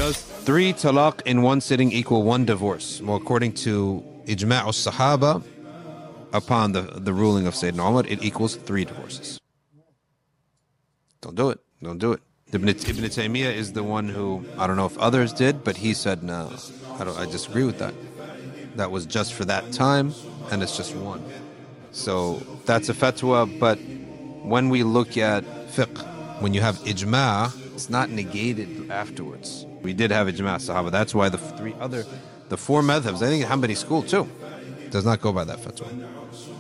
Does 3 talaq in one sitting equal 1 divorce? Well, according to Ijma' al-Sahaba, upon the ruling of Sayyidina Umar, it equals 3 divorces. Don't do it. Don't do it. Ibn Taymiyyah is the one who, I don't know if others did, but he said, no, I disagree with that. That was just for that time, and it's just 1. So that's a fatwa, but when we look at fiqh, when you have ijma', it's not negated afterwards. We did have ijma' sahaba. That's why the 4 madhabs, I think Hanbali school too, does not go by that fatwa.